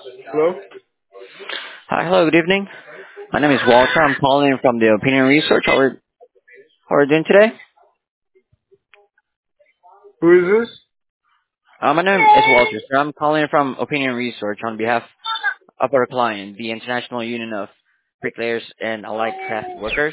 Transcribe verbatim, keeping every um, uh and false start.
Hello? Hi, hello, good evening. My name is Walter. I'm calling from the Opinion Research. How are, how are you doing today? Who is this? Uh, my name is Walter. Sir. I'm calling from Opinion Research on behalf of our client, the International Union of Bricklayers and Allied Craft Workers.